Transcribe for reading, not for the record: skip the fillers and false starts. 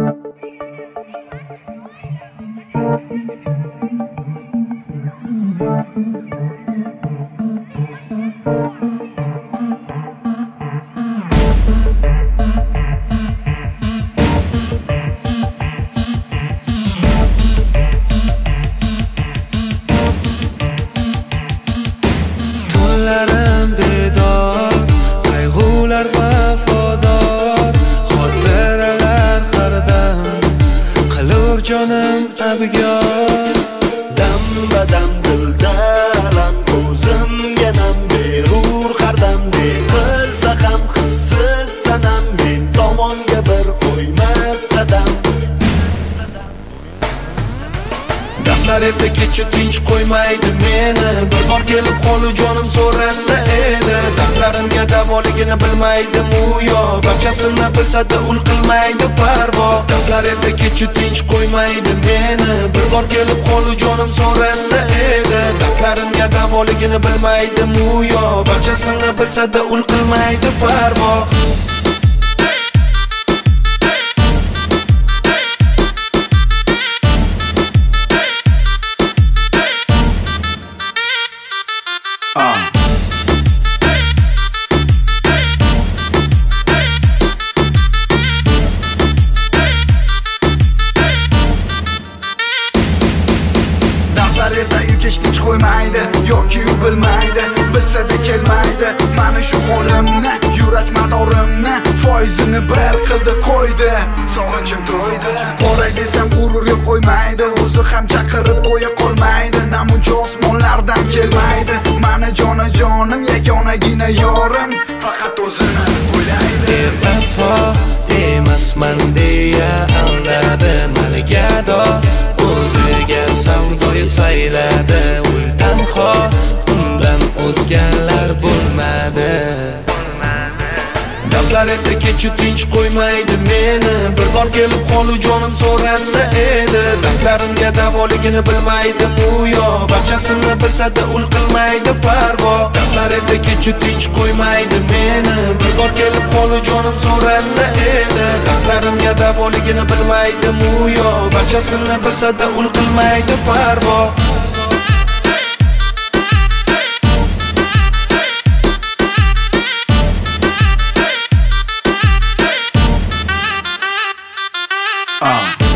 Tunlarim bedor, qayg'ular vafodor, xotiralar hardam qilur jonim abgor. Dam badam dildaram, ko'zimga nam berur har damde. Qilsa ham hissiz sanam, men tomonga bir qo'ymas qadam. Dardlar erta kecha tinch qo'ymaydi meni, bir bor kelib qolu jonim so'rasa edi. Dardlarimga davoligini bilmaydi u yo, barchasini bilsa-da ul qilmaydi parvo. Dardlar erta kecha tinch qo'ymaydi meni, bir bor kelib qolu jonim so'rasa edi. Dardlarimga davoligini bilmaydi u yo, barchasini bilsa-da ul qilmaydi parvo. Dardlar erta uyga hech qo'ymaydi, yoki u bilmaydi, bilsa-da kelmaydi. Mana shu holimni, yurak madorimni foizini bir qildi qo'ydi. Sog'inchim to'ydi. Boray desam g'ururga qo'ymaydi, o'zi ham chaqirib qo'ya qolmaydi. Namuncha osmonlardan kelmaydi. Mana jonim, yagonagina yorim, faqat o'zini o'ylaydi. Vafo emasman deya aldadi mani gado, o'ziga savdoyi sayladi. Ultanho undan o'zgalar bo'lmadi. Dardlar erta kecha tinch qo'ymaydi meni, bir bor kelib qolu jonim so'rasa edi. Dardlarimga davoligini bilmaydi u yo, barchasini bilsa-da ul qilmaydi parvo. Dardlar erta kecha tinch qo'ymaydi meni, bir bor kelib qolu jonim so'rasa edi. Dardlarimga davoligini bilmaydi u yo, barchasini bilsa-da ul qilmaydi parvo. Ah.